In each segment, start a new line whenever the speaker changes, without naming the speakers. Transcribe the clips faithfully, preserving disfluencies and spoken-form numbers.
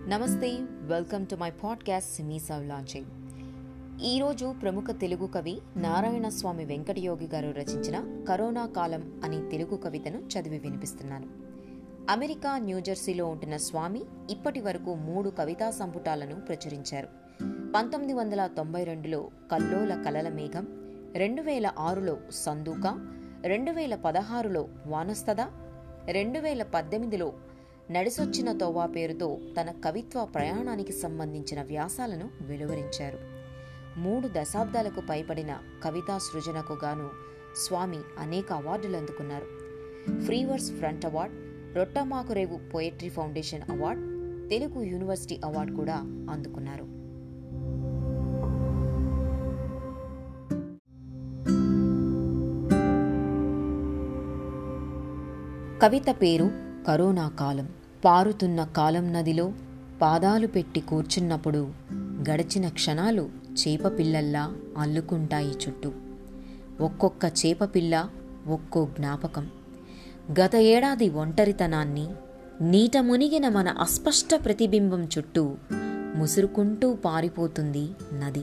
నమస్తే, welcome to my podcast సిమీస్ of launching. ఈరోజు ప్రముఖ తెలుగు కవి నారాయణ స్వామి వెంకటయోగి గారు రచించిన కరోనా కాలం అనే తెలుగు కవితను చదివి వినిపిస్తున్నాను. అమెరికా న్యూజెర్సీలో ఉంటున్న స్వామి ఇప్పటి వరకు మూడు కవితా సంపుటాలను ప్రచురించారు. పంతొమ్మిది వందల తొంభై రెండులో కల్లోల కలల మేఘం, రెండు వేల ఆరులో సందూక, రెండు వేల పదహారులో వానస్తద, రెండు వేల పద్దెనిమిదిలో నడిసొచ్చిన తోవా పేరుతో తన కవిత్వ ప్రయాణానికి సంబంధించిన వ్యాసాలను వెలువరించారు. మూడు దశాబ్దాలకు పైబడిన కవితా సృజనకు గాను స్వామి అనేక అవార్డులు అందుకున్నారు. Free verse front award, Rottamakurevu poetry foundation award, Telugu university award కూడా అందుకున్నారు. కవిత పేరు కరోనా కాలం. పారుతున్న కాలం నదిలో పాదాలు పెట్టి కూర్చున్నప్పుడు గడిచిన క్షణాలు చేపపిల్లల్లా అల్లుకుంటాయి చుట్టూ. ఒక్కొక్క చేపపిల్ల ఒక్కో జ్ఞాపకం. గత ఏడాది ఒంటరితనాన్ని, నీట మునిగిన మన అస్పష్ట ప్రతిబింబం చుట్టూ ముసురుకుంటూ పారిపోతుంది నది.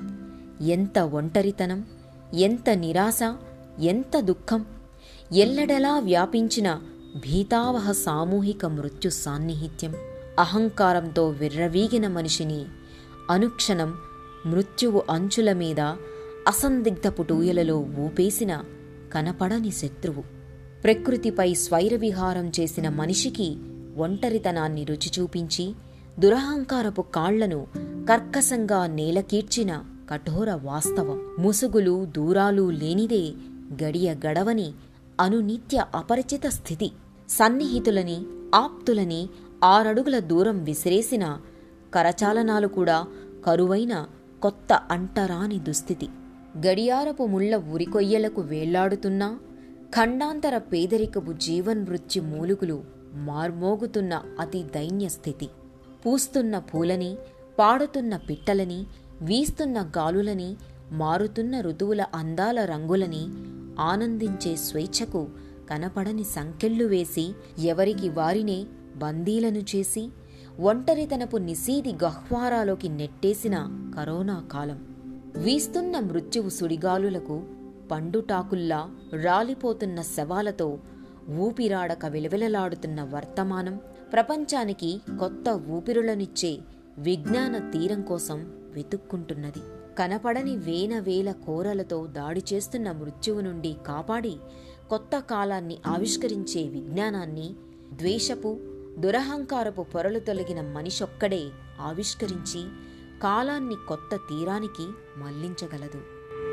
ఎంత ఒంటరితనం, ఎంత నిరాశ, ఎంత దుఃఖం! ఎల్లడెలా వ్యాపించిన భీతావహ సామూహిక మృత్యు సాన్నిహిత్యం. అహంకారంతో విర్రవీగిన మనిషిని అనుక్షణం మృత్యువు అంచుల మీద అసందిగ్ధపు టూయలలో ఊపేసిన కనపడని శత్రువు. ప్రకృతిపై స్వైరవిహారం చేసిన మనిషికి ఒంటరితనాన్ని రుచి చూపించి దురహంకారపు కాళ్లను కర్కశంగా నేలకీడ్చిన కఠోర వాస్తవం. ముసుగులు దూరాలు లేనిదే గడియ గడవని అనునిత్య అపరిచిత స్థితి. సన్నిహితులని, ఆప్తులని ఆరడుగుల దూరం విసిరేసిన కరచాలనాలు కూడా కరువైన కొత్త అంటరాని దుస్థితి. గడియారపు ముళ్ల ఉరికొయ్యలకు వేళ్లాడుతున్నా ఖండాంతర పేదరికపు జీవన్మృత్యు మూలుగులు మార్మోగుతున్న అతి దైన్య స్థితి. పూస్తున్న పూలని, పాడుతున్న పిట్టలని, వీస్తున్న గాలులని, మారుతున్న ఋతువుల అందాల రంగులని ఆనందించే స్వేచ్ఛకు కనపడని సంకెళ్ళు వేసి ఎవరికి వారినే బందీలను చేసి ఒంటరితనపు నిశీది గహ్వారాలోకి నెట్టేసిన కరోనా కాలం. వీస్తున్న మృత్యువు సుడిగాలులకు పండుటాకుల్లా రాలిపోతున్న శవాలతో ఊపిరాడక విలవిలలాడుతున్న వర్తమానం ప్రపంచానికి కొత్త ఊపిరులనిచ్చే విజ్ఞాన తీరం కోసం వెతుక్కుంటున్నది. కనపడని వేల వేల కోరలతో దాడి చేస్తున్న మృత్యువు నుండి కాపాడి కొత్త కాలాన్ని ఆవిష్కరించే విజ్ఞానాన్ని ద్వేషపు, దురహంకారపు పొరలు తొలగిన మనిషొక్కడే ఆవిష్కరించి కాలాన్ని కొత్త తీరానికి మళ్లించగలదు.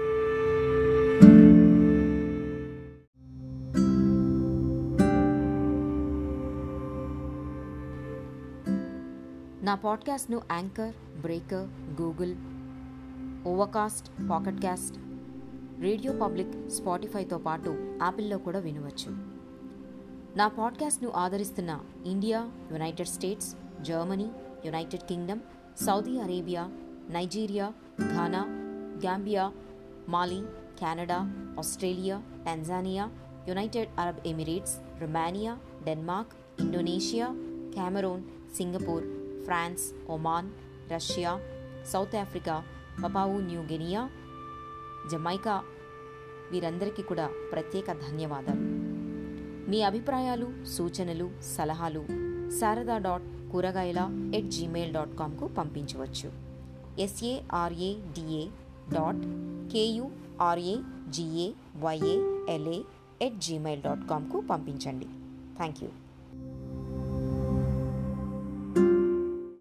నా పాడ్కాస్ట్ను Anchor, Breaker, Google, Overcast, Pocket Cast, Radio Public, స్పాటిఫైతో పాటు యాపిల్లో కూడా వినవచ్చు. నా పాడ్కాస్ట్ను ఆదరిస్తున్న India, United States, Germany, United Kingdom, Saudi Arabia, Nigeria, Ghana, Gambia, Mali, Canada, Australia, Tanzania, United Arab Emirates, Romania, Denmark, Indonesia, Cameroon, Singapore, France, Oman, Russia, South Africa, Papua New Guinea, Jamaica, వీరందరికీ కూడా ప్రత్యేక ధన్యవాదాలు. మీ అభిప్రాయాలు, సూచనలు, సలహాలు Sarada dot Kuragayala at Gmail dot కామ్కు పంపించవచ్చు. ఎస్ఏఆర్ఏడిఏ డాట్ కేయుఆర్ఏజిఏవైఏఎల్ఏ ఎట్ జీమెయిల్ డాట్ కామ్కు పంపించండి. Thank you.